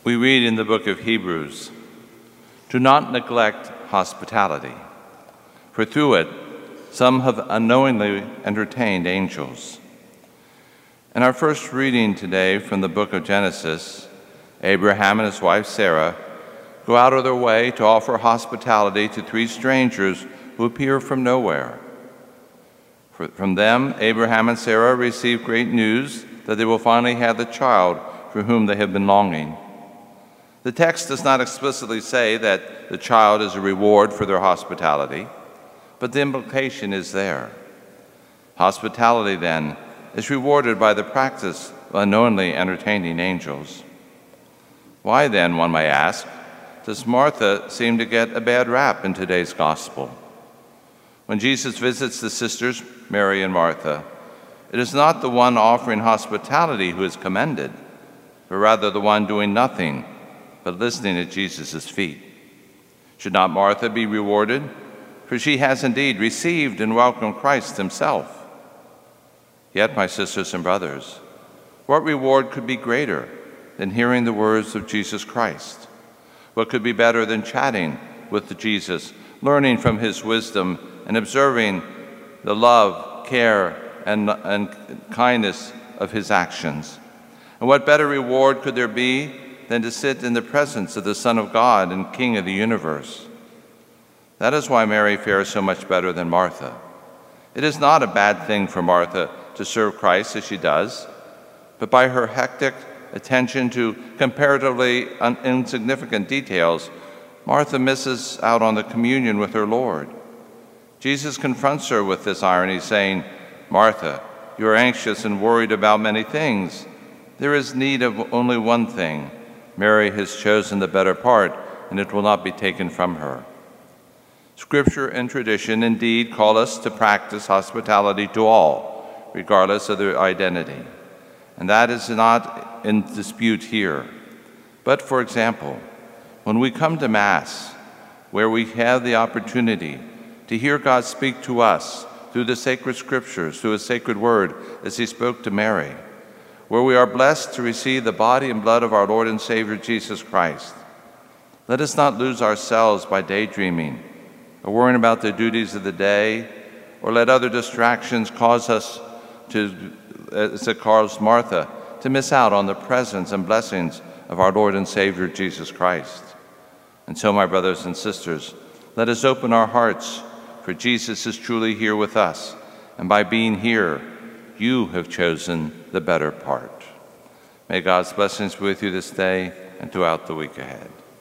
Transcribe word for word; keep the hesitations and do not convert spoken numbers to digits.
We read in the book of Hebrews, "Do not neglect hospitality, for through it some have unknowingly entertained angels." In our first reading today from the book of Genesis, Abraham and his wife Sarah go out of their way to offer hospitality to three strangers who appear from nowhere. From them, Abraham and Sarah receive great news that they will finally have the child for whom they have been longing. The text does not explicitly say that the child is a reward for their hospitality, but the implication is there. Hospitality, then, is rewarded by the practice of unknowingly entertaining angels. Why, then, one may ask, does Martha seem to get a bad rap in today's gospel? When Jesus visits the sisters, Mary and Martha, it is not the one offering hospitality who is commended, but rather the one doing nothing but listening at Jesus' feet. Should not Martha be rewarded? For she has indeed received and welcomed Christ himself. Yet, my sisters and brothers, what reward could be greater than hearing the words of Jesus Christ? What could be better than chatting with Jesus, learning from his wisdom, and observing the love, care, and, and kindness of his actions? And what better reward could there be than to sit in the presence of the Son of God and King of the universe? That is why Mary fares so much better than Martha. It is not a bad thing for Martha to serve Christ as she does, but by her hectic attention to comparatively insignificant details, Martha misses out on the communion with her Lord. Jesus confronts her with this irony, saying, "Martha, you are anxious and worried about many things. There is need of only one thing. Mary has chosen the better part, and it will not be taken from her." Scripture and tradition indeed call us to practice hospitality to all, regardless of their identity. And that is not in dispute here. But for example, when we come to Mass, where we have the opportunity to hear God speak to us through the sacred scriptures, through his sacred word, as he spoke to Mary, where we are blessed to receive the body and blood of our Lord and Savior Jesus Christ, let us not lose ourselves by daydreaming or worrying about the duties of the day, or let other distractions cause us to, as it caused Martha, to miss out on the presence and blessings of our Lord and Savior Jesus Christ. And so, my brothers and sisters, let us open our hearts, for Jesus is truly here with us, and by being here, you have chosen the better part. May God's blessings be with you this day and throughout the week ahead.